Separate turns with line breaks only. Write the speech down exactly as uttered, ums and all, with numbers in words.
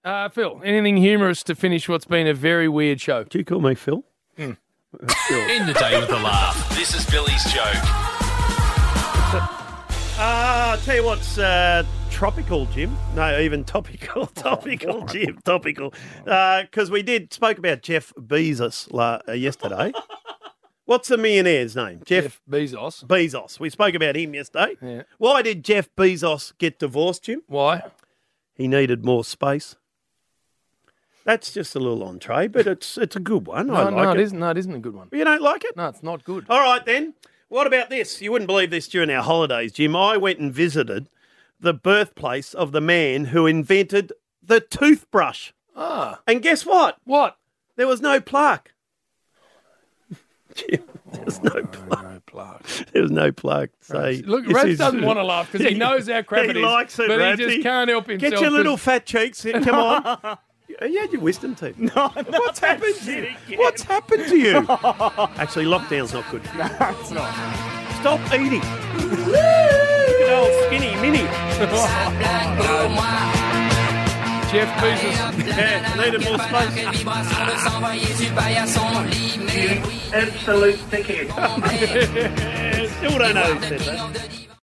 Uh, Phil, anything humorous to finish what's been a very weird show?
Do you call me Phil?
Mm.
End the day with a laugh. This is Billy's joke.
Ah, uh, tell you what's uh, tropical, Jim. No, even topical. Topical, Jim. Topical. Because uh, we did spoke about Jeff Bezos la- uh, yesterday. What's the millionaire's name? Jeff,
Jeff Bezos.
Bezos. We spoke about him yesterday.
Yeah.
Why did Jeff Bezos get divorced, Jim?
Why?
He needed more space. That's just a little entree, but it's it's a good one.
No,
I like
no,
it.
it isn't. No, it isn't a good one.
You don't like it?
No, it's not good.
All right, then. What about this? You wouldn't believe this during our holidays, Jim. I went and visited the birthplace of the man who invented the toothbrush.
Ah.
And guess what?
What?
There was no plaque. Jim, there was no
Oh,
plaque.
no plaque.
There was no plaque. Say,
Look,
this
Rats
is-
doesn't want to laugh because he knows how crap
he
it is.
likes it,
but he
Ratsy.
just can't help himself.
Get your little
'cause-
fat cheeks. Come on. You had your wisdom teeth. No, what's happened to you? What's happened to you? Actually, lockdown's not good for you.
No, it's not.
Stop eating. Good old skinny mini.
Jeff Bezos.
Yeah, needed more space. Absolute dickhead. Still don't know who said that.